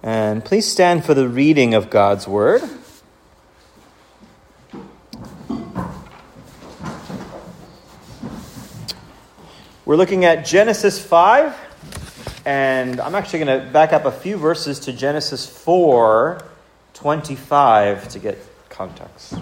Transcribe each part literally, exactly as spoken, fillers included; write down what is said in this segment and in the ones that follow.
And please stand for the reading of God's Word. We're looking at Genesis five, and I'm actually going to back up a few verses to Genesis four twenty-five to get context.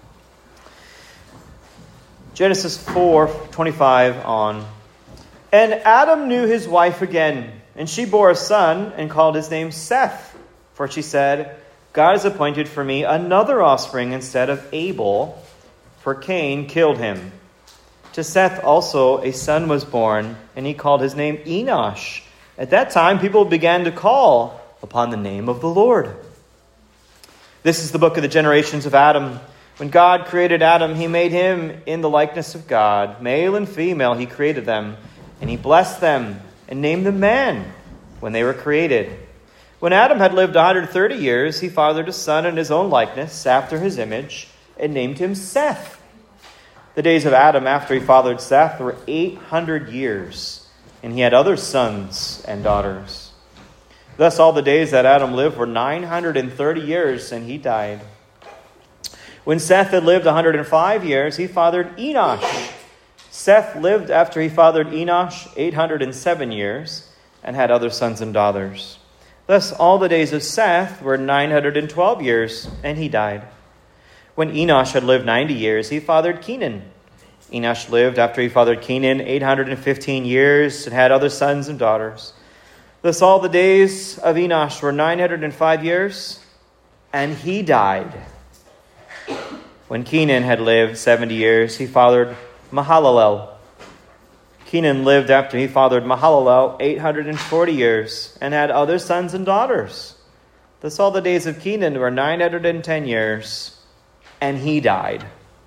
Genesis four twenty-five on. And Adam knew his wife again, and she bore a son and called his name Seth. For she said, God has appointed for me another offspring instead of Abel, for Cain killed him. To Seth also a son was born, and he called his name Enosh. At that time people began to call upon the name of the Lord. This is the book of the generations of Adam. When God created Adam, he made him in the likeness of God. Male and female he created them, and he blessed them and named them man when they were created. When Adam had lived one hundred thirty years, he fathered a son in his own likeness, after his image, and named him Seth. The days of Adam after he fathered Seth were eight hundred years, and he had other sons and daughters. Thus all the days that Adam lived were nine hundred thirty years, and he died. When Seth had lived one hundred five years, he fathered Enosh. Seth lived after he fathered Enosh eight hundred seven years, and had other sons and daughters. Thus all the days of Seth were nine hundred twelve years, and he died. When Enosh had lived ninety years, he fathered Kenan. Enosh lived after he fathered Kenan eight hundred fifteen years, and had other sons and daughters. Thus all the days of Enosh were nine hundred five years, and he died. When Kenan had lived seventy years, he fathered Mahalalel. Kenan lived after he fathered Mahalalel eight hundred forty years, and had other sons and daughters. Thus all the days of Kenan were nine hundred ten years, and he died.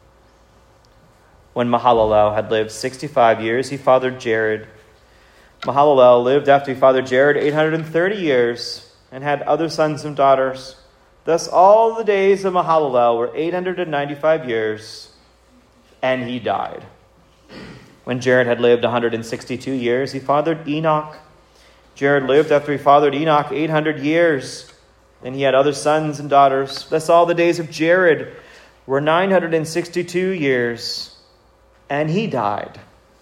When Mahalalel had lived sixty-five years, he fathered Jared. Mahalalel lived after he fathered Jared eight hundred thirty years, and had other sons and daughters. Thus all the days of Mahalalel were eight hundred ninety-five years, and he died. When Jared had lived one hundred sixty-two years, he fathered Enoch. Jared lived after he fathered Enoch eight hundred years, and he had other sons and daughters. Thus all the days of Jared were nine hundred sixty-two years, and he died.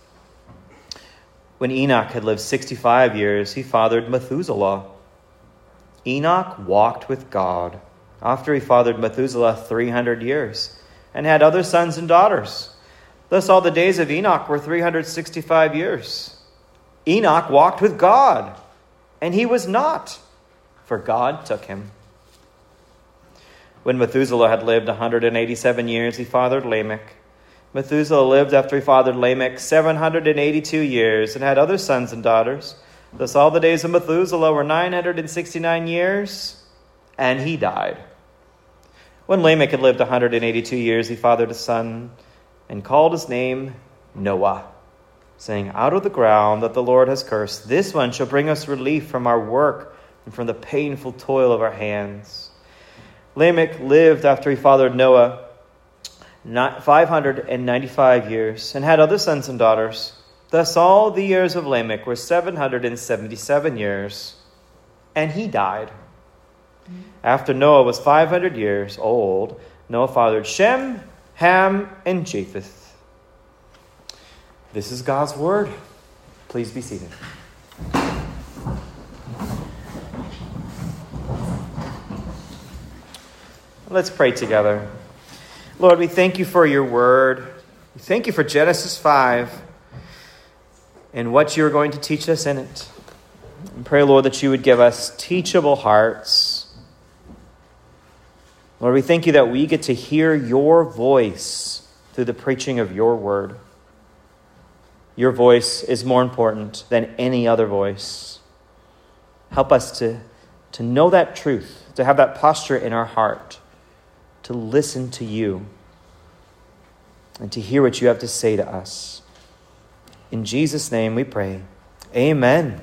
When Enoch had lived sixty-five years, he fathered Methuselah. Enoch walked with God after he fathered Methuselah three hundred years, and had other sons and daughters. Thus all the days of Enoch were three hundred sixty-five years. Enoch walked with God, and he was not, for God took him. When Methuselah had lived one hundred eighty-seven years, he fathered Lamech. Methuselah lived after he fathered Lamech seven hundred eighty-two years, and had other sons and daughters. Thus all the days of Methuselah were nine hundred sixty-nine years, and he died. When Lamech had lived one hundred eighty-two years, he fathered a son, and called his name Noah, saying, out of the ground that the Lord has cursed, this one shall bring us relief from our work and from the painful toil of our hands. Lamech lived after he fathered Noah five hundred ninety-five years, and had other sons and daughters. Thus all the years of Lamech were seven hundred seventy-seven years, and he died. After Noah was five hundred years old, Noah fathered Shem, Ham, and Japheth. This is God's word. Please be seated. Let's pray together. Lord, we thank you for your word. We thank you for Genesis five and what you are going to teach us in it. And pray, Lord, that you would give us teachable hearts. Lord, we thank you that we get to hear your voice through the preaching of your word. Your voice is more important than any other voice. Help us to, to know that truth, to have that posture in our heart, to listen to you and to hear what you have to say to us. In Jesus' name we pray. Amen.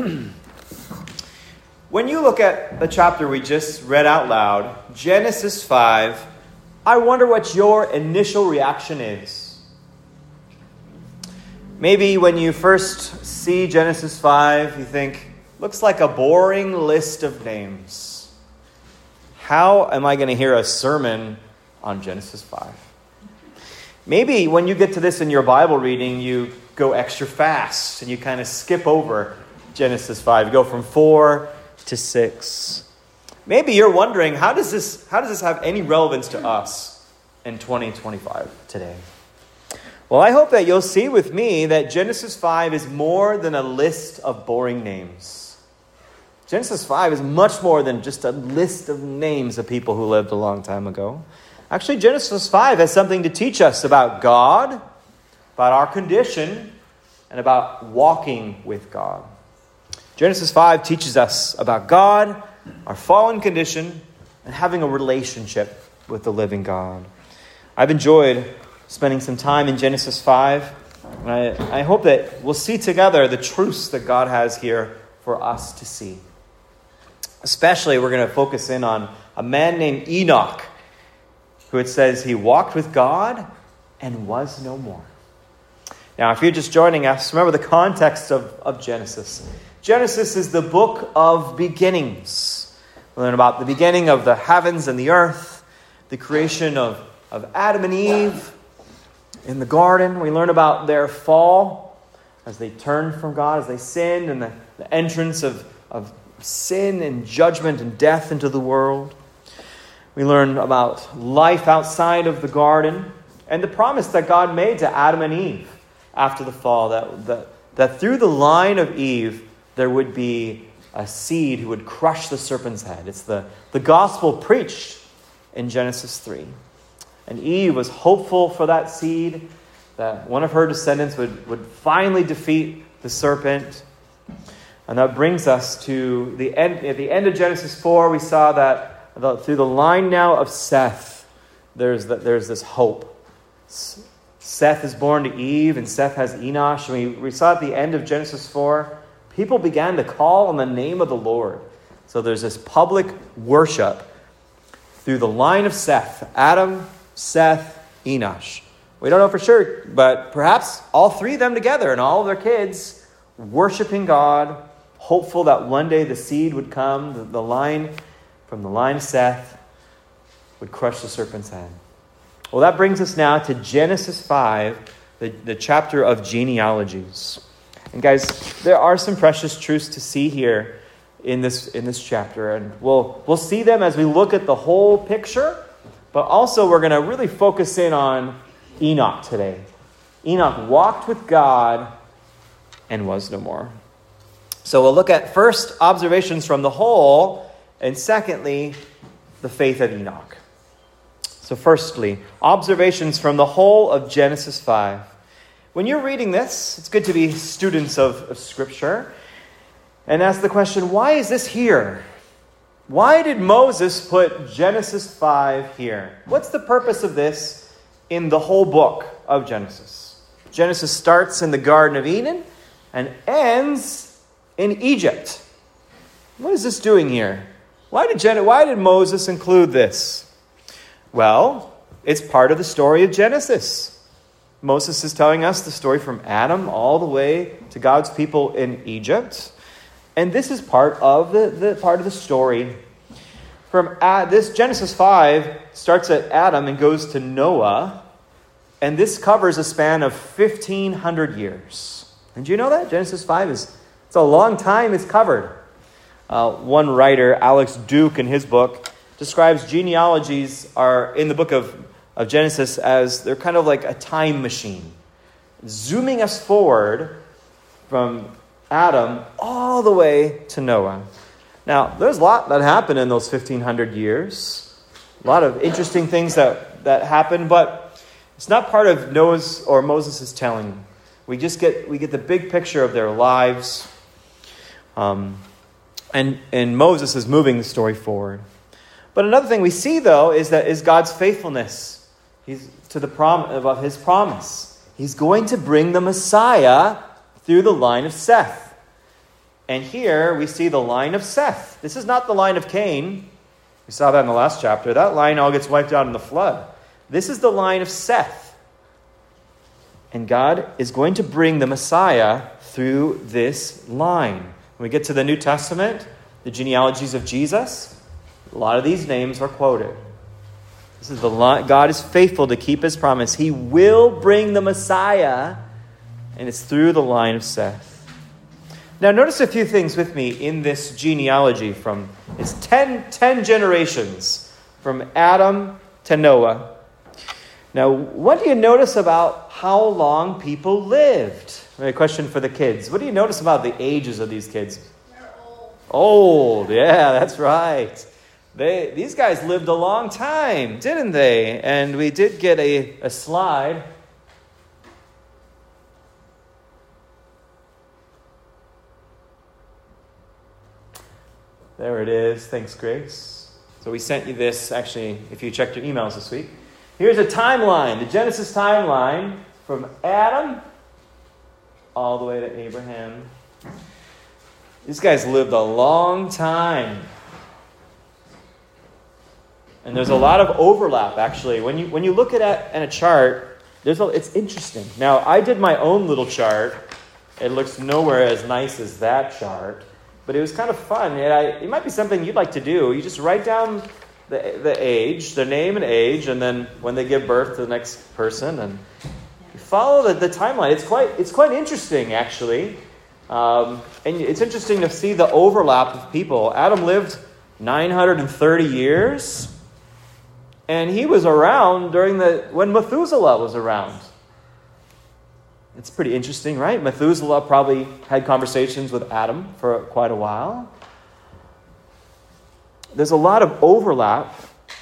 When you look at the chapter we just read out loud, Genesis five, I wonder what your initial reaction is. Maybe when you first see Genesis five, you think, looks like a boring list of names. How am I going to hear a sermon on Genesis five? Maybe when you get to this in your Bible reading, you go extra fast and you kind of skip over Genesis five. You go from four to six. Maybe you're wondering, how does this, how does this have any relevance to us in twenty twenty-five today? Well, I hope that you'll see with me that Genesis five is more than a list of boring names. Genesis five is much more than just a list of names of people who lived a long time ago. Actually, Genesis five has something to teach us about God, about our condition, and about walking with God. Genesis five teaches us about God, our fallen condition, and having a relationship with the living God. I've enjoyed spending some time in Genesis five, and I, I hope that we'll see together the truths that God has here for us to see. Especially, we're going to focus in on a man named Enoch, who it says he walked with God and was no more. Now, if you're just joining us, remember the context of, of Genesis. Genesis is the book of beginnings. We learn about the beginning of the heavens and the earth, the creation of, of Adam and Eve in the garden. We learn about their fall as they turned from God, as they sinned, and the, the entrance of, of sin and judgment and death into the world. We learn about life outside of the garden and the promise that God made to Adam and Eve after the fall, that, that, that through the line of Eve, there would be a seed who would crush the serpent's head. It's the, the gospel preached in Genesis three. And Eve was hopeful for that seed, that one of her descendants would, would finally defeat the serpent. And that brings us to the end. At the end of Genesis four, we saw that the, through the line now of Seth, there's, the, there's this hope. Seth is born to Eve, and Seth has Enosh. And we, we saw at the end of Genesis four, people began to call on the name of the Lord. So there's this public worship through the line of Seth. Adam, Seth, Enosh. We don't know for sure, but perhaps all three of them together and all of their kids worshiping God, hopeful that one day the seed would come, the, the line from the line of Seth would crush the serpent's head. Well, that brings us now to Genesis five, the, the chapter of genealogies. And guys, there are some precious truths to see here in this in this chapter, and we'll we'll see them as we look at the whole picture. But also, we're going to really focus in on Enoch today. Enoch walked with God and was no more. So we'll look at first observations from the whole, and secondly, the faith of Enoch. So firstly, observations from the whole of Genesis five. When you're reading this, it's good to be students of, of Scripture and ask the question, why is this here? Why did Moses put Genesis five here? What's the purpose of this in the whole book of Genesis? Genesis starts in the Garden of Eden and ends in Egypt. What is this doing here? Why did, Gen- why did Moses include this? Well, it's part of the story of Genesis. Moses is telling us the story from Adam all the way to God's people in Egypt. And this is part of the, the part of the story. From uh, this Genesis five starts at Adam and goes to Noah. And this covers a span of fifteen hundred years. And do you know that? Genesis five is it's a long time it's covered. Uh, one writer, Alex Duke, in his book, describes genealogies are in the book of, of Genesis as they're kind of like a time machine, zooming us forward from Adam all the way to Noah. Now, there's a lot that happened in those fifteen hundred years. A lot of interesting things that, that happened, but it's not part of Noah's or Moses' telling. We just get we get the big picture of their lives. Um, and, and Moses is moving the story forward. But another thing we see, though, is that is God's faithfulness. He's to the prom of his promise. He's going to bring the Messiah through the line of Seth. And here we see the line of Seth. This is not the line of Cain. We saw that in the last chapter. That line all gets wiped out in the flood. This is the line of Seth. And God is going to bring the Messiah through this line. When we get to the New Testament, the genealogies of Jesus, a lot of these names are quoted. This is the line. God is faithful to keep his promise. He will bring the Messiah, and it's through the line of Seth. Now, notice a few things with me in this genealogy. From it's ten, ten generations from Adam to Noah. Now, what do you notice about how long people lived? A question for the kids. What do you notice about the ages of these kids? They're old. Old, yeah, that's right. They these guys lived a long time, didn't they? And we did get a, a slide. There it is. Thanks, Grace. So we sent you this, actually, if you checked your emails this week. Here's a timeline, the Genesis timeline from Adam all the way to Abraham. These guys lived a long time. And there's a lot of overlap, actually. When you when you look at it in a chart, there's a, it's interesting. Now, I did my own little chart. It looks nowhere as nice as that chart. But it was kind of fun. And I, it might be something you'd like to do. You just write down the the age, their name and age, and then when they give birth to the next person, and you follow the, the timeline. It's quite it's quite interesting, actually. Um, and it's interesting to see the overlap of people. Adam lived nine hundred thirty years, and he was around during the when Methuselah was around. It's pretty interesting, right? Methuselah probably had conversations with Adam for quite a while. There's a lot of overlap.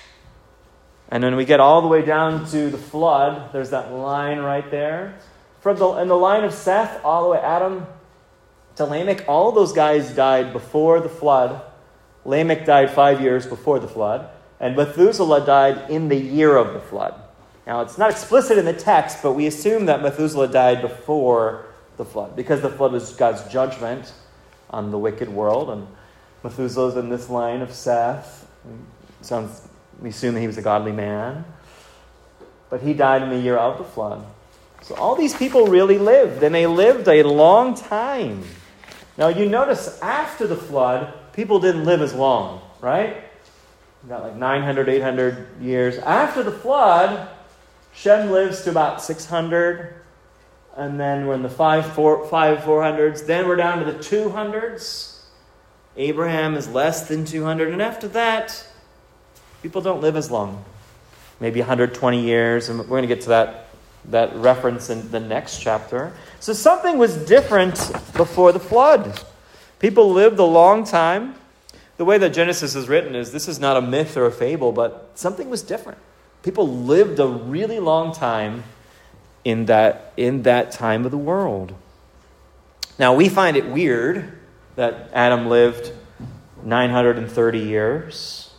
And when we get all the way down to the flood, there's that line right there. From the, and the line of Seth, all the way Adam to Lamech, all those guys died before the flood. Lamech died five years before the flood. And Methuselah died in the year of the flood. Now, it's not explicit in the text, but we assume that Methuselah died before the flood, because the flood was God's judgment on the wicked world. And Methuselah's in this line of Seth. Sounds, we assume that he was a godly man. But he died in the year of the flood. So all these people really lived, and they lived a long time. Now, you notice after the flood, people didn't live as long, right? We got like nine hundred, eight hundred years. After the flood, Shem lives to about six hundred, and then we're in the five, four, five, four hundreds. Then we're down to the two hundreds. Abraham is less than two hundred, and after that, people don't live as long. Maybe one hundred twenty years, and we're going to get to that, that reference in the next chapter. So something was different before the flood. People lived a long time. The way that Genesis is written is this is not a myth or a fable, but something was different. People lived a really long time in that, in that time of the world. Now, we find it weird that Adam lived nine hundred thirty years.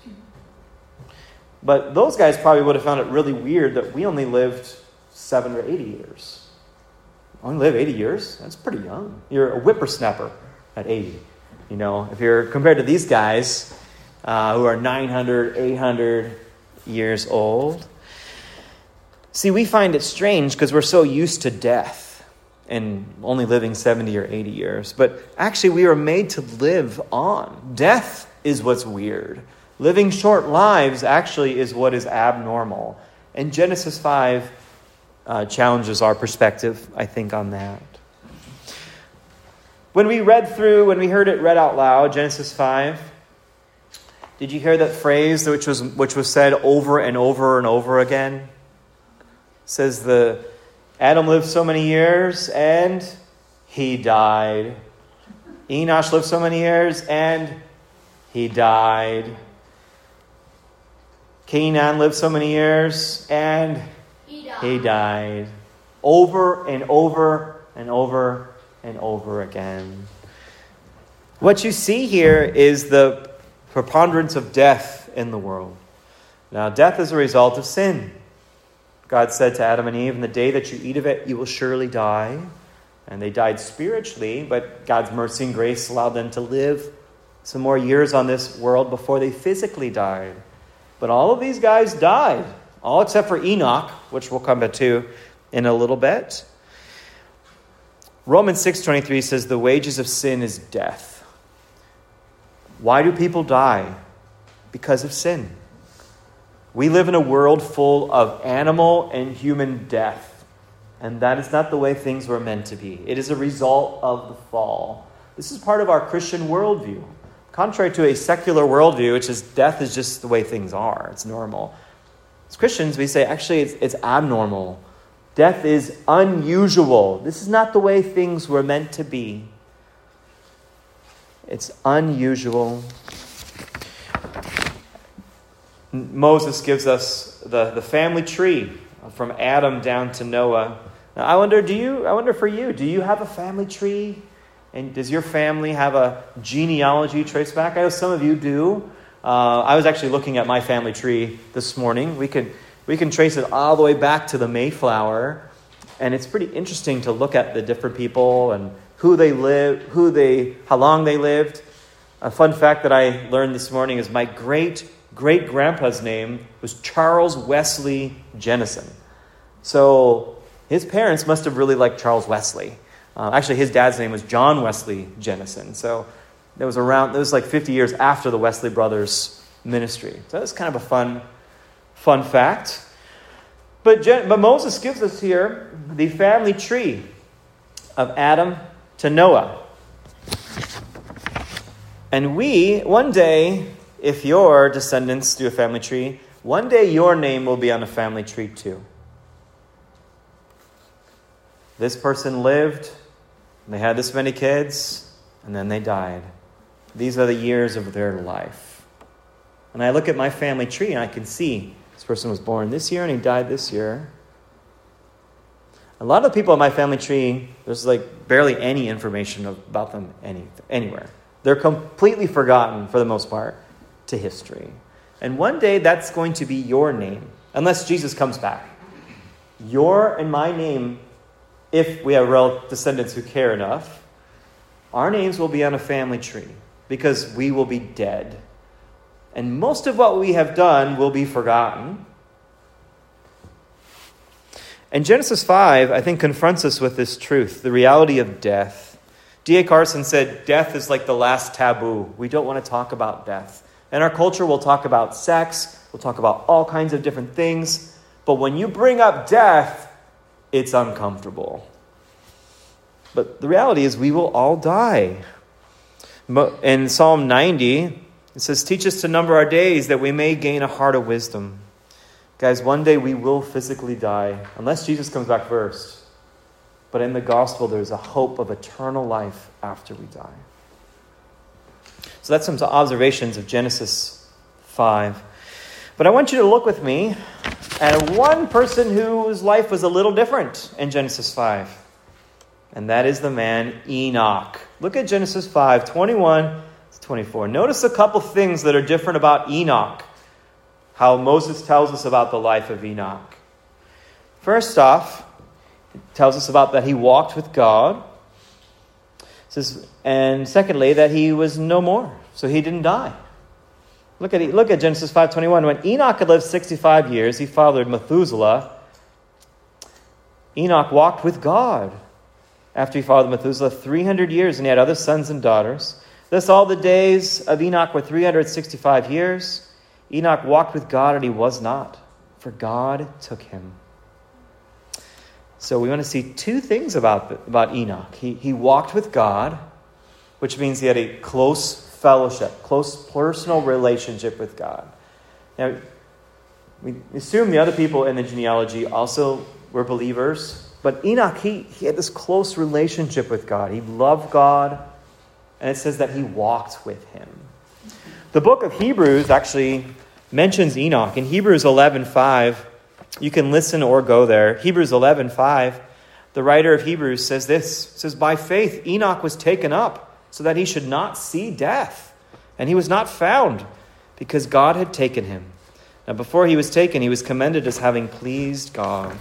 But those guys probably would have found it really weird that we only lived seven or eighty years. Only live eighty years? That's pretty young. You're a whippersnapper at eighty. You know, if you're compared to these guys uh, who are nine hundred, eight hundred years old. See, we find it strange because we're so used to death and only living seventy or eighty years. But actually, we are made to live on. Death is what's weird. Living short lives actually is what is abnormal. And Genesis five uh, challenges our perspective, I think, on that. When we read through, when we heard it read out loud, Genesis five, did you hear that phrase which was which was said over and over and over again? It says the Adam lived so many years and he died. Enosh lived so many years and he died. Canaan lived so many years and He died. he died. Over and over and over and over again. What you see here is the preponderance of death in the world. Now, death is a result of sin. God said to Adam and Eve, in the day that you eat of it, you will surely die. And they died spiritually, but God's mercy and grace allowed them to live some more years on this world before they physically died. But all of these guys died, all except for Enoch, which we'll come back to in a little bit. Romans six twenty-three says the wages of sin is death. Why do people die? Because of sin. We live in a world full of animal and human death. And that is not the way things were meant to be. It is a result of the fall. This is part of our Christian worldview. Contrary to a secular worldview, which is death is just the way things are. It's normal. As Christians, we say, actually, it's, it's abnormal. Death is unusual. This is not the way things were meant to be. It's unusual. Moses gives us the, the family tree from Adam down to Noah. Now, I wonder, do you? I wonder for you, do you have a family tree? And does your family have a genealogy trace back? I know some of you do. Uh, I was actually looking at my family tree this morning. We can we can trace it all the way back to the Mayflower, and it's pretty interesting to look at the different people and who they live, who they, how long they lived. A fun fact that I learned this morning is my great great grandpa's name was Charles Wesley Jennison. So his parents must have really liked Charles Wesley. Uh, actually, his dad's name was John Wesley Jennison. So that was around, that was like fifty years after the Wesley brothers' ministry. So that's kind of a fun, fun fact. But, Jen, but Moses gives us here the family tree of Adam to Noah. And we, one day, if your descendants do a family tree, one day your name will be on a family tree too. This person lived, they had this many kids, and then they died. These are the years of their life. And I look at my family tree and I can see this person was born this year and he died this year. A lot of the people in my family tree, there's like barely any information about them any, anywhere. They're completely forgotten, for the most part, to history. And one day that's going to be your name, unless Jesus comes back. Your and my name, if we have real descendants who care enough, our names will be on a family tree because we will be dead. And most of what we have done will be forgotten. And Genesis five, I think, confronts us with this truth, the reality of death. D A Carson said, death is like the last taboo. We don't want to talk about death. In our culture, we'll talk about sex. We'll talk about all kinds of different things. But when you bring up death, it's uncomfortable. But the reality is we will all die. In Psalm ninety, it says, teach us to number our days that we may gain a heart of wisdom. Guys, one day we will physically die, unless Jesus comes back first. But in the gospel, there's a hope of eternal life after we die. So that's some observations of Genesis five. But I want you to look with me at one person whose life was a little different in Genesis five. And that is the man Enoch. Look at Genesis five, twenty-one to twenty-four. Notice a couple things that are different about Enoch. How Moses tells us about the life of Enoch. First off, it tells us about that he walked with God. It says, and secondly, that he was no more. So he didn't die. Look at look at Genesis five twenty-one. When Enoch had lived sixty-five years, he fathered Methuselah. Enoch walked with God after he fathered Methuselah three hundred years, and he had other sons and daughters. Thus all the days of Enoch were three hundred sixty-five years. Enoch walked with God, and he was not, for God took him. So we want to see two things about, about Enoch. He, he walked with God, which means he had a close fellowship, close personal relationship with God. Now, we assume the other people in the genealogy also were believers, but Enoch, he, he had this close relationship with God. He loved God, and it says that he walked with him. The book of Hebrews actually mentions Enoch. In Hebrews eleven five, you can listen or go there. Hebrews eleven five, the writer of Hebrews says this. It says, by faith Enoch was taken up so that he should not see death. And he was not found because God had taken him. Now before he was taken, he was commended as having pleased God.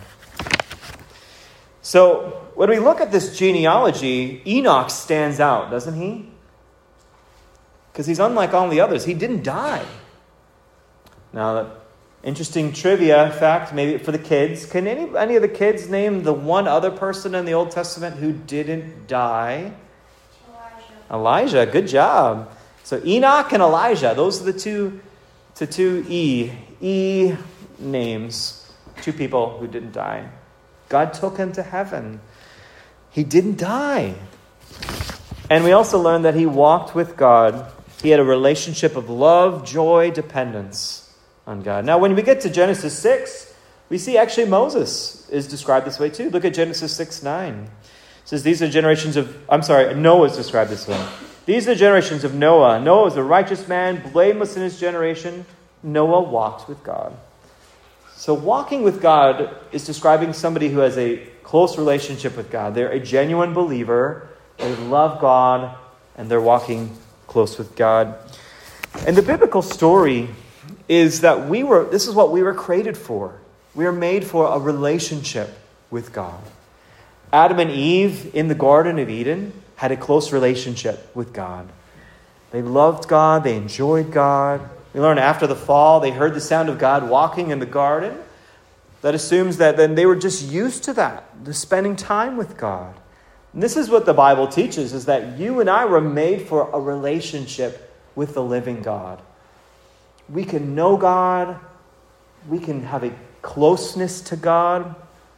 So when we look at this genealogy, Enoch stands out, doesn't he? Because he's unlike all the others. He didn't die. Now, interesting trivia fact, maybe for the kids. Can any, any of the kids name the one other person in the Old Testament who didn't die? Elijah. Elijah, good job. So Enoch and Elijah, those are the two, the two E, E names, two people who didn't die. God took him to heaven. He didn't die. And we also learned that he walked with God. He had a relationship of love, joy, dependence on God. Now, when we get to Genesis six, we see actually Moses is described this way too. Look at Genesis six nine. It says, these are generations of, I'm sorry, Noah is described this way. These are the generations of Noah. Noah was a righteous man, blameless in his generation. Noah walked with God. So walking with God is describing somebody who has a close relationship with God. They're a genuine believer. They love God, and they're walking close with God. And the biblical story is that we were, this is what we were created for. We are made for a relationship with God. Adam and Eve in the Garden of Eden had a close relationship with God. They loved God. They enjoyed God. We learn after the fall, they heard the sound of God walking in the garden. That assumes that then they were just used to that, to spending time with God. And this is what the Bible teaches, is that you and I were made for a relationship with the living God. We can know God. We can have a closeness to God.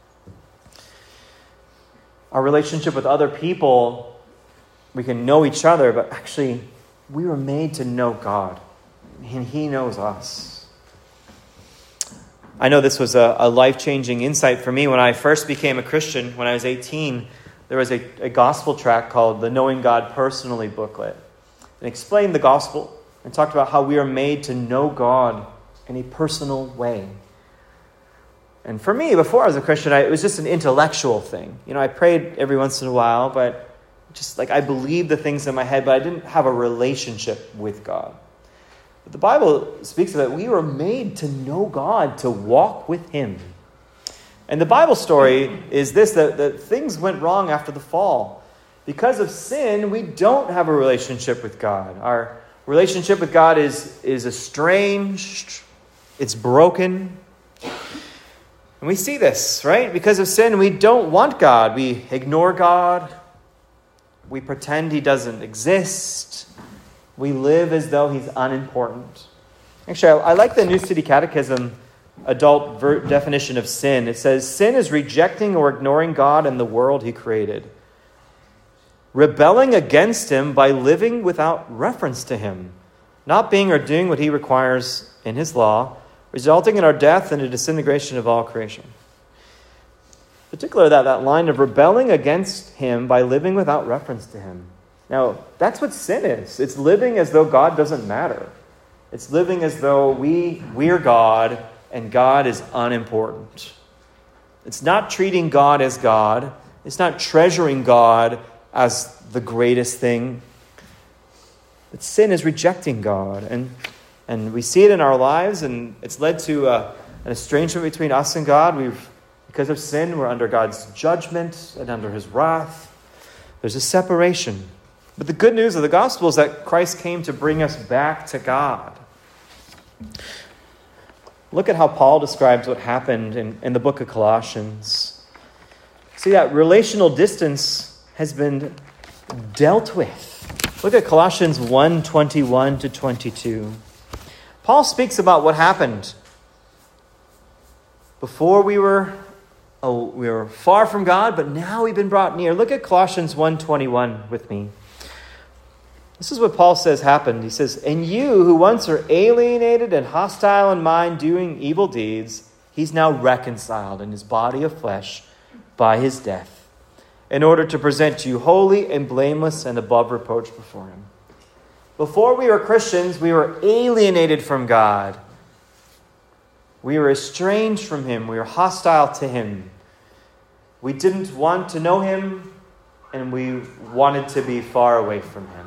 Our relationship with other people, we can know each other, but actually we were made to know God. And he knows us. I know this was a, a life-changing insight for me when I first became a Christian. When I was eighteen, there was a, a gospel tract called the Knowing God Personally booklet. It explained the gospel and talked about how we are made to know God in a personal way. And for me, before I was a Christian, I, it was just an intellectual thing. You know, I prayed every once in a while, but just like I believed the things in my head, but I didn't have a relationship with God. But the Bible speaks of it. We were made to know God, to walk with him. And the Bible story is this, that, that things went wrong after the fall. Because of sin, we don't have a relationship with God. Our relationship with God is, is estranged. It's broken. And we see this, right? Because of sin, we don't want God. We ignore God. We pretend he doesn't exist. We live as though he's unimportant. Actually, I, I like the New City Catechism adult ver- definition of sin. It says, sin is rejecting or ignoring God and the world he created, rebelling against him by living without reference to him, not being or doing what he requires in his law, resulting in our death and a disintegration of all creation. Particularly that, that line of rebelling against him by living without reference to him. Now, that's what sin is. It's living as though God doesn't matter. It's living as though we, we're God and God is unimportant. It's not treating God as God. It's not treasuring God as the greatest thing. But sin is rejecting God. And, and we see it in our lives, and it's led to uh, an estrangement between us and God. We've, because of sin, we're under God's judgment and under his wrath. There's a separation. But the good news of the gospel is that Christ came to bring us back to God. Look at how Paul describes what happened in, in the book of Colossians. See, that relational distance has been dealt with. Look at Colossians one, twenty-one to twenty-two. Paul speaks about what happened before we were, oh, we were far from God, but now we've been brought near. Look at Colossians one, twenty-one with me. This is what Paul says happened. He says, and you who once were alienated and hostile in mind, doing evil deeds, he's now reconciled in his body of flesh by his death, in order to present you holy and blameless and above reproach before him. Before we were Christians, we were alienated from God. We were estranged from him. We were hostile to him. We didn't want to know him, and we wanted to be far away from him.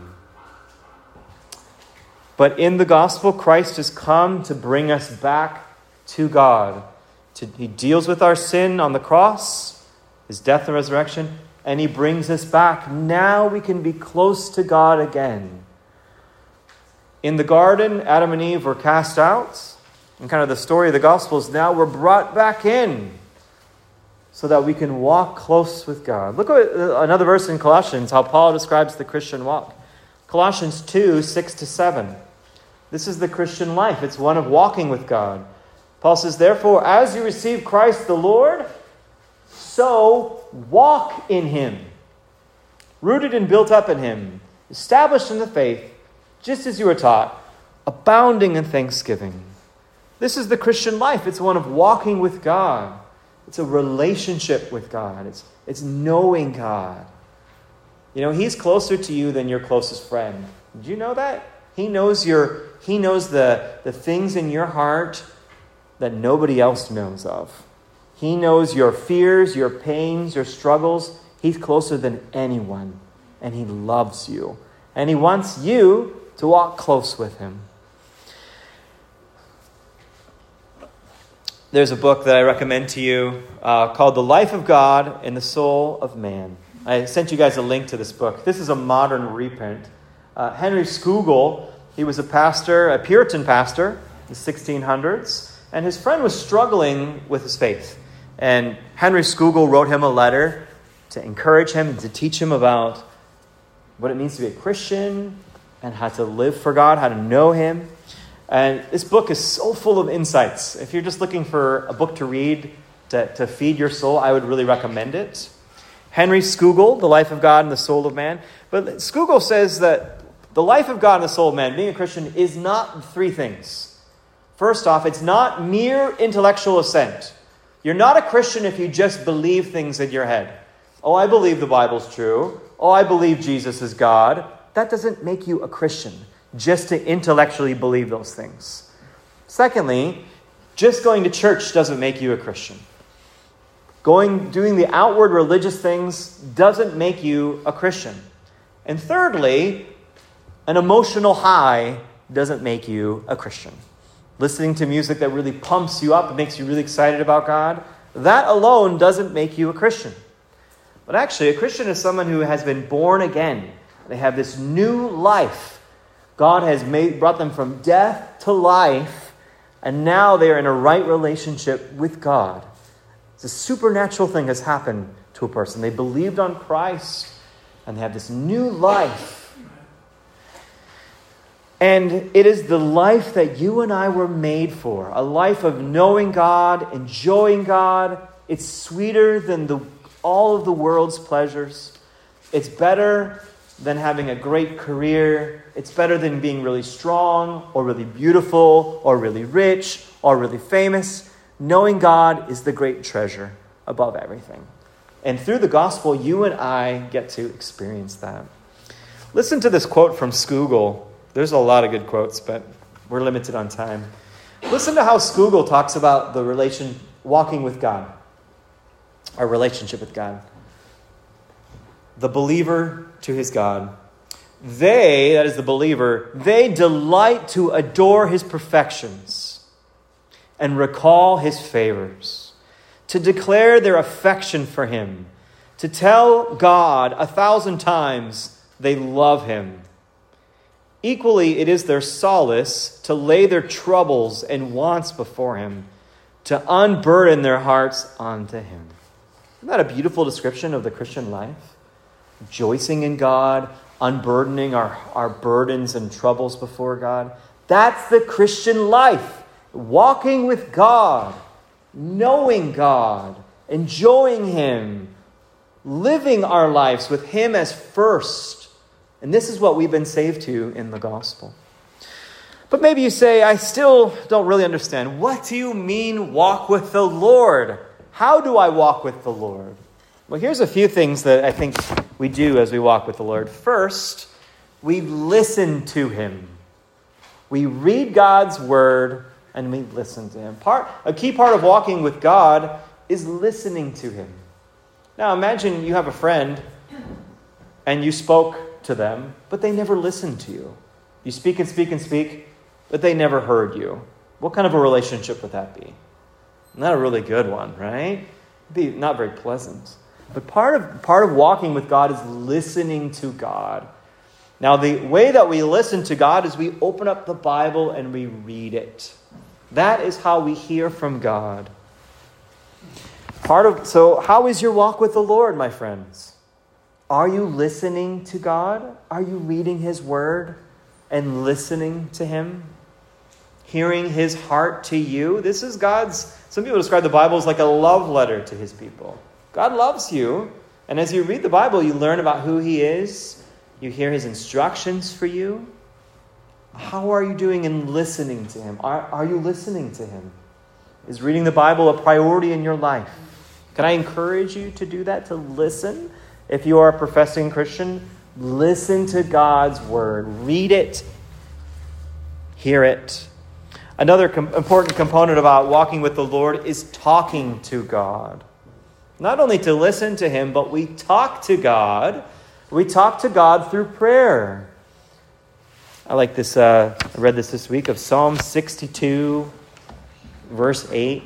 But in the gospel, Christ has come to bring us back to God. To, he deals with our sin on the cross, his death and resurrection, and he brings us back. Now we can be close to God again. In the garden, Adam and Eve were cast out. And kind of the story of the gospel is now we're brought back in so that we can walk close with God. Look at another verse in Colossians, how Paul describes the Christian walk. Colossians two, six to seven. This is the Christian life. It's one of walking with God. Paul says, therefore, as you receive Christ the Lord, so walk in him, rooted and built up in him, established in the faith, just as you were taught, abounding in thanksgiving. This is the Christian life. It's one of walking with God. It's a relationship with God. It's, it's knowing God. You know, he's closer to you than your closest friend. Did you know that? He knows your, he knows the, the things in your heart that nobody else knows of. He knows your fears, your pains, your struggles. He's closer than anyone. And he loves you. And he wants you to walk close with him. There's a book that I recommend to you uh, called The Life of God and the Soul of Man. I sent you guys a link to this book. This is a modern reprint. Uh, Henry Scougal, he was a pastor, a Puritan pastor in the sixteen hundreds. And his friend was struggling with his faith. And Henry Scougal wrote him a letter to encourage him and to teach him about what it means to be a Christian and how to live for God, how to know him. And this book is so full of insights. If you're just looking for a book to read to, to feed your soul, I would really recommend it. Henry Scougal, The Life of God and the Soul of Man. But Scougal says that the life of God and the soul of man, being a Christian, is not three things. First off, it's not mere intellectual assent. You're not a Christian if you just believe things in your head. Oh, I believe the Bible's true. Oh, I believe Jesus is God. That doesn't make you a Christian, just to intellectually believe those things. Secondly, just going to church doesn't make you a Christian. Going, doing the outward religious things doesn't make you a Christian. And thirdly, an emotional high doesn't make you a Christian. Listening to music that really pumps you up and makes you really excited about God, that alone doesn't make you a Christian. But actually, a Christian is someone who has been born again. They have this new life. God has made, brought them from death to life, and now they are in a right relationship with God. It's a supernatural thing has happened to a person. They believed on Christ, and they have this new life. And it is the life that you and I were made for. A life of knowing God, enjoying God. It's sweeter than the, all of the world's pleasures. It's better than having a great career. It's better than being really strong or really beautiful or really rich or really famous. Knowing God is the great treasure above everything. And through the gospel, you and I get to experience that. Listen to this quote from Scougal. There's a lot of good quotes, but we're limited on time. Listen to how Scougal talks about the relation, walking with God, our relationship with God. The believer to his God. They, that is the believer, they delight to adore his perfections and recall his favors, to declare their affection for him, to tell God a thousand times they love him. Equally, it is their solace to lay their troubles and wants before him, to unburden their hearts unto him. Isn't that a beautiful description of the Christian life? Rejoicing in God, unburdening our, our burdens and troubles before God. That's the Christian life. Walking with God, knowing God, enjoying him, living our lives with him as first. And this is what we've been saved to in the gospel. But maybe you say, I still don't really understand. What do you mean walk with the Lord? How do I walk with the Lord? Well, here's a few things that I think we do as we walk with the Lord. First, we listen to him. We read God's word and we listen to him. Part, a key part of walking with God is listening to him. Now imagine you have a friend and you spoke to them, but they never listened to you. You speak and speak and speak, but they never heard you. What kind of a relationship would that be? Not a really good one, right? It'd be not very pleasant. But part of part of walking with God is listening to God. Now, the way that we listen to God is we open up the Bible and we read it. That is how we hear from God. Part of so how is your walk with the Lord, my friends? Are you listening to God? Are you reading his word and listening to him? Hearing his heart to you? This is God's, some people describe the Bible as like a love letter to his people. God loves you. And as you read the Bible, you learn about who he is. You hear his instructions for you. How are you doing in listening to him? Are, are you listening to him? Is reading the Bible a priority in your life? Can I encourage you to do that, to listen? If you are a professing Christian, listen to God's word. Read it. Hear it. Another com- important component about walking with the Lord is talking to God. Not only to listen to him, but we talk to God. We talk to God through prayer. I like this. Uh, I read this this week of Psalm sixty-two, verse eight.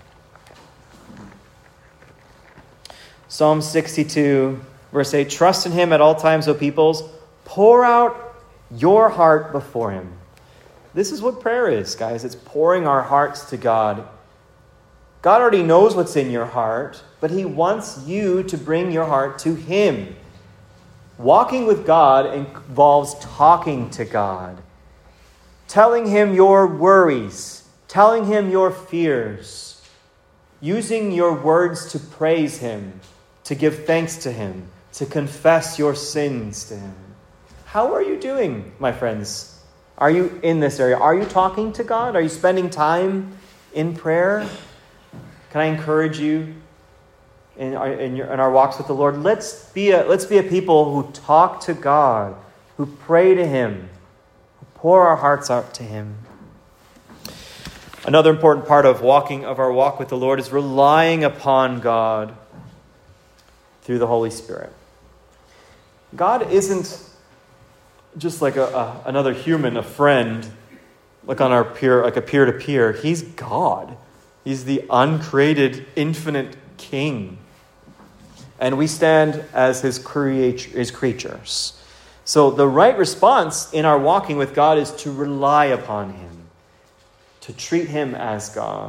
Psalm sixty-two, verse eight. Trust in him at all times, O peoples. Pour out your heart before him. This is what prayer is, guys. It's pouring our hearts to God. God already knows what's in your heart, but he wants you to bring your heart to him. Walking with God involves talking to God, telling him your worries, telling him your fears, using your words to praise him, to give thanks to him, to confess your sins to him. How are you doing, my friends? Are you in this area? Are you talking to God? Are you spending time in prayer? Can I encourage you in our, in, your, in our walks with the Lord? Let's be a, let's be a people who talk to God, who pray to him, who pour our hearts out to him. Another important part of walking of our walk with the Lord is relying upon God through the Holy Spirit. God isn't just like a, a another human, a friend, like on our peer, like a peer to peer. He's God. He's the uncreated, infinite King. And we stand as his, create, his creatures. So the right response in our walking with God is to rely upon him, to treat him as God.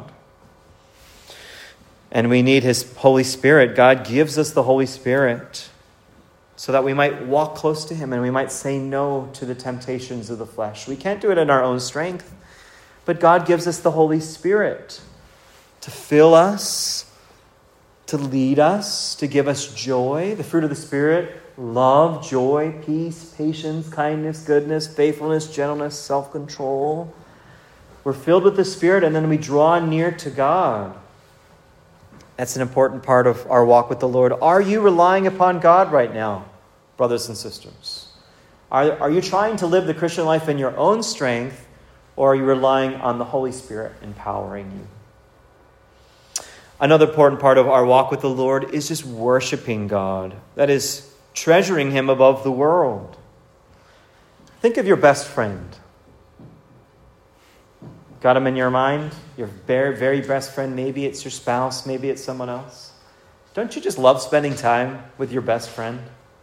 And we need his Holy Spirit. God gives us the Holy Spirit so that we might walk close to him and we might say no to the temptations of the flesh. We can't do it in our own strength, but God gives us the Holy Spirit to fill us, to lead us, to give us joy. The fruit of the Spirit: love, joy, peace, patience, kindness, goodness, faithfulness, gentleness, self-control. We're filled with the Spirit, and then we draw near to God. That's an important part of our walk with the Lord. Are you relying upon God right now, brothers and sisters? Are, are you trying to live the Christian life in your own strength, or are you relying on the Holy Spirit empowering you? Another important part of our walk with the Lord is just worshiping God. That is, treasuring him above the world. Think of your best friend. Got him in your mind? Your very, very best friend. Maybe it's your spouse. Maybe it's someone else. Don't you just love spending time with your best friend?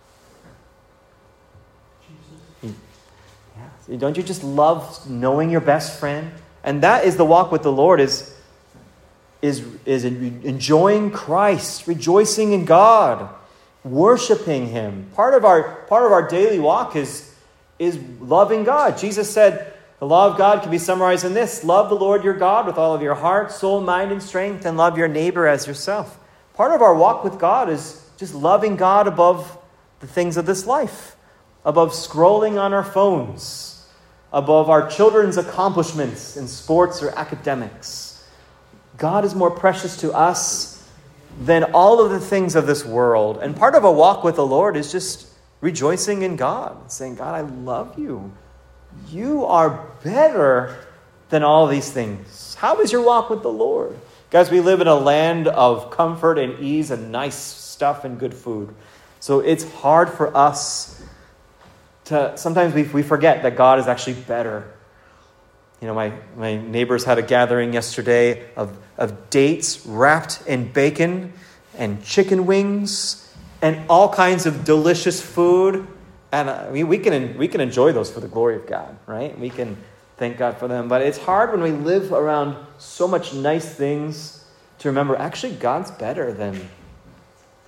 Jesus. Yeah. Don't you just love knowing your best friend? And that is the walk with the Lord, is is, is enjoying Christ, rejoicing in God, worshiping him. Part of our part of our daily walk is, is loving God. Jesus said the law of God can be summarized in this: love the Lord your God with all of your heart, soul, mind, and strength, and love your neighbor as yourself. Part of our walk with God is just loving God above the things of this life, above scrolling on our phones, above our children's accomplishments in sports or academics. God is more precious to us than all of the things of this world. And part of a walk with the Lord is just rejoicing in God, saying, God, I love you. You are better than all these things. How is your walk with the Lord? Guys, we live in a land of comfort and ease and nice stuff and good food. So it's hard for us to, sometimes we, we forget that God is actually better. You know, my, my neighbors had a gathering yesterday of, of dates wrapped in bacon and chicken wings and all kinds of delicious food. And uh, we, we can we can enjoy those for the glory of God, right? We can thank God for them. But it's hard when we live around so much nice things to remember, actually, God's better than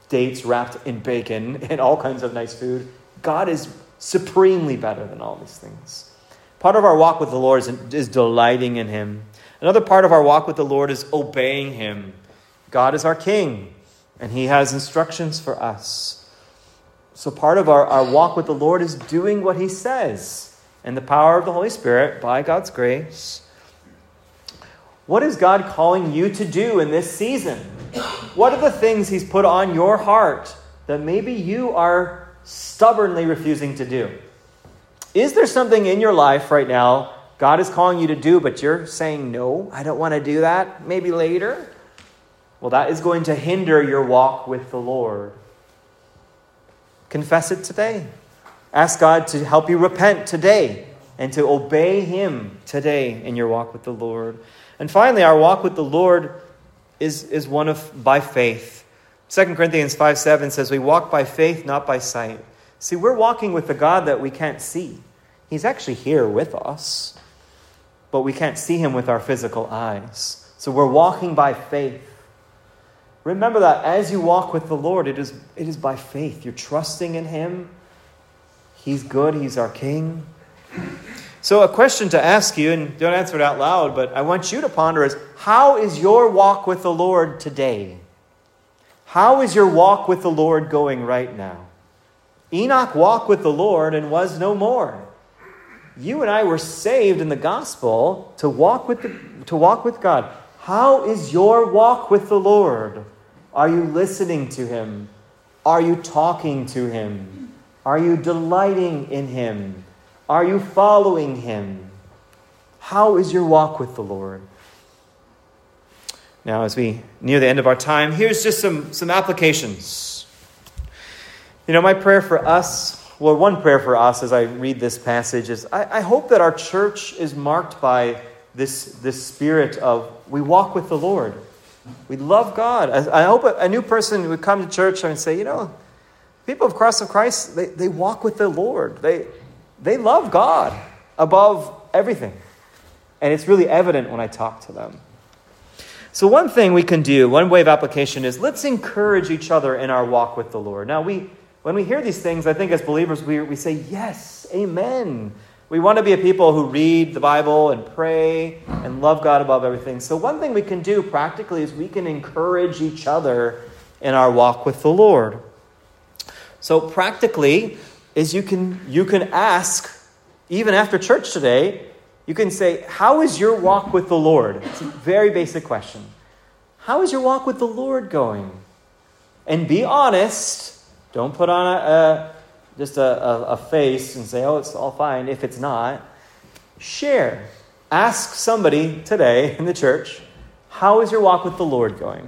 dates wrapped in bacon and all kinds of nice food. God is supremely better than all these things. Part of our walk with the Lord is, is delighting in him. Another part of our walk with the Lord is obeying him. God is our King, and he has instructions for us. So part of our, our walk with the Lord is doing what he says, and the power of the Holy Spirit, by God's grace. What is God calling you to do in this season? What are the things he's put on your heart that maybe you are stubbornly refusing to do? Is there something in your life right now God is calling you to do, but you're saying, no, I don't want to do that, maybe later? Well, that is going to hinder your walk with the Lord. Confess it today. Ask God to help you repent today and to obey him today in your walk with the Lord. And finally, our walk with the Lord is, is one of by faith. Second Corinthians five seven says, we walk by faith, not by sight. See, we're walking with the God that we can't see. He's actually here with us, but we can't see him with our physical eyes. So we're walking by faith. Remember that as you walk with the Lord, it is, it is by faith. You're trusting in him. He's good. He's our King. So a question to ask you, and don't answer it out loud, but I want you to ponder is, how is your walk with the Lord today? How is your walk with the Lord going right now? Enoch walked with the Lord and was no more. You and I were saved in the gospel to walk with the, to walk with God. How is your walk with the Lord? Are you listening to him? Are you talking to him? Are you delighting in him? Are you following him? How is your walk with the Lord? Now, as we near the end of our time, here's just some, some applications. You know, my prayer for us, well, one prayer for us as I read this passage is, I, I hope that our church is marked by this, this spirit of, we walk with the Lord. We love God. I, I hope a, a new person would come to church and say, you know, people of Cross of Christ, they, they walk with the Lord. They, they love God above everything. And it's really evident when I talk to them. So one thing we can do, one way of application is, let's encourage each other in our walk with the Lord. Now, we when we hear these things, I think as believers, we, we say, yes, amen. We want to be a people who read the Bible and pray and love God above everything. So one thing we can do practically is we can encourage each other in our walk with the Lord. So practically is you can you can ask, even after church today, you can say, how is your walk with the Lord? It's a very basic question. How is your walk with the Lord going? And be honest. Don't put on a, a just a, a, a face and say, oh, it's all fine. If it's not, share. Ask somebody today in the church, how is your walk with the Lord going?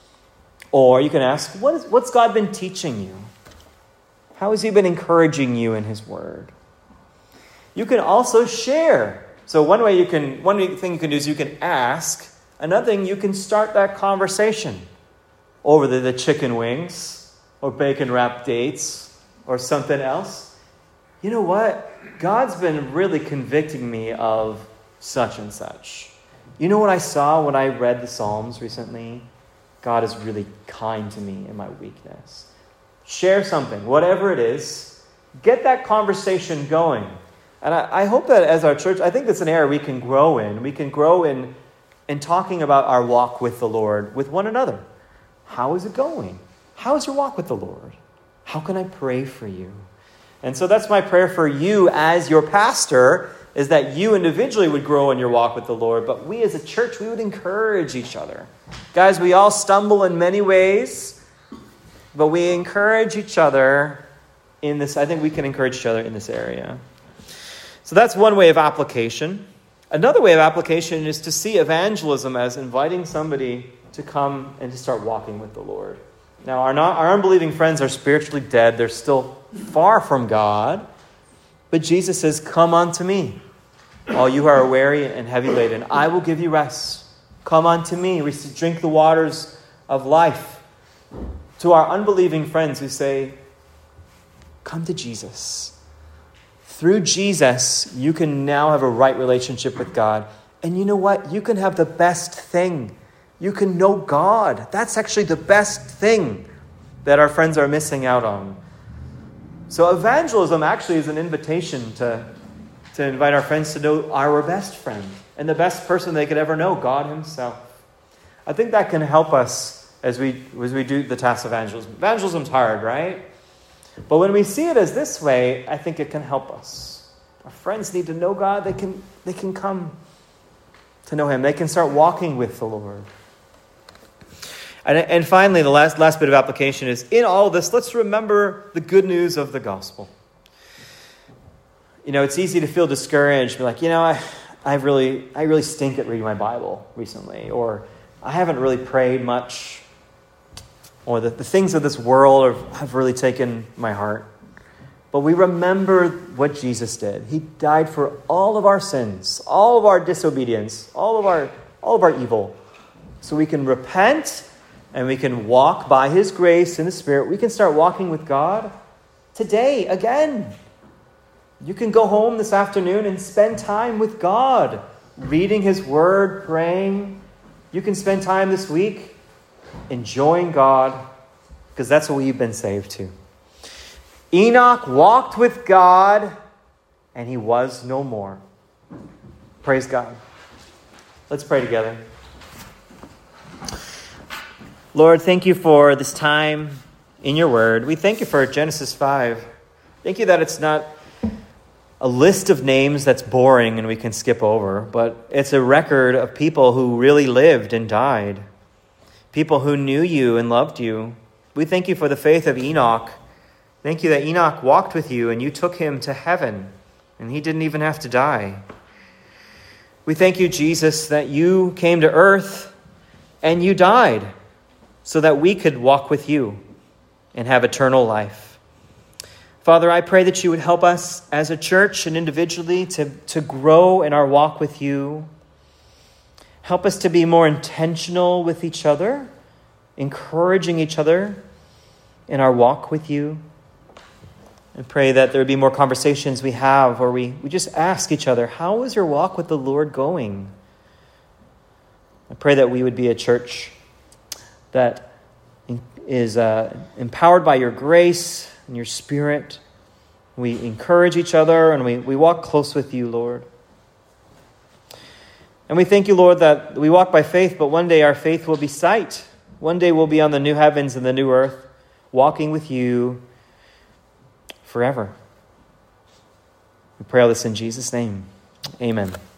Or you can ask, what is, what's God been teaching you? How has he been encouraging you in his word? You can also share. So one way you can, one thing you can do is you can ask. Another thing, you can start that conversation over the, the chicken wings or bacon wrapped dates or something else. You know what? God's been really convicting me of such and such. You know what I saw when I read the Psalms recently? God is really kind to me in my weakness. Share something, whatever it is. Get that conversation going. And I, I hope that as our church, I think it's an area we can grow in. We can grow in, in talking about our walk with the Lord with one another. How is it going? How is your walk with the Lord? How can I pray for you? And so that's my prayer for you as your pastor, is that you individually would grow in your walk with the Lord, but we as a church, we would encourage each other. Guys, we all stumble in many ways, but we encourage each other in this. I think we can encourage each other in this area. So that's one way of application. Another way of application is to see evangelism as inviting somebody to come and to start walking with the Lord. Now, our, not, our unbelieving friends are spiritually dead. They're still far from God. But Jesus says, come unto me, all you who are weary and heavy laden. I will give you rest. Come unto me. We drink the waters of life. To our unbelieving friends, we say, come to Jesus. Through Jesus, you can now have a right relationship with God. And you know what? You can have the best thing. You can know God. That's actually the best thing. that our friends are missing out on. So evangelism actually is an invitation to, to invite our friends to know our best friend and the best person they could ever know, God himself. I think that can help us as we as we do the task of evangelism. Evangelism's hard, right? But when we see it as this way, I think it can help us. Our friends need to know God. They can, they can come to know him. They can start walking with the Lord. And, and finally, the last, last bit of application is, in all of this, let's remember the good news of the gospel. You know, it's easy to feel discouraged, be like, you know, I, I really, I really stink at reading my Bible recently, or I haven't really prayed much, or the, the things of this world are, have really taken my heart. But we remember what Jesus did. He died for all of our sins, all of our disobedience, all of our, all of our evil, so we can repent. And we can walk by his grace in the Spirit. We can start walking with God today again. You can go home this afternoon and spend time with God, reading his word, praying. You can spend time this week enjoying God, because that's what we've been saved to. Enoch walked with God, and he was no more. Praise God. Let's pray together. Lord, thank you for this time in your word. We thank you for Genesis five. Thank you that it's not a list of names that's boring and we can skip over, but it's a record of people who really lived and died, people who knew you and loved you. We thank you for the faith of Enoch. Thank you that Enoch walked with you and you took him to heaven and he didn't even have to die. We thank you, Jesus, that you came to earth and you died, so that we could walk with you and have eternal life. Father, I pray that you would help us as a church and individually to, to grow in our walk with you. Help us to be more intentional with each other, encouraging each other in our walk with you. And pray that there would be more conversations we have where we, we just ask each other, how is your walk with the Lord going? I pray that we would be a church that is uh, empowered by your grace and your Spirit. We encourage each other and we, we walk close with you, Lord. And we thank you, Lord, that we walk by faith, but one day our faith will be sight. One day we'll be on the new heavens and the new earth, walking with you forever. We pray all this in Jesus' name. Amen.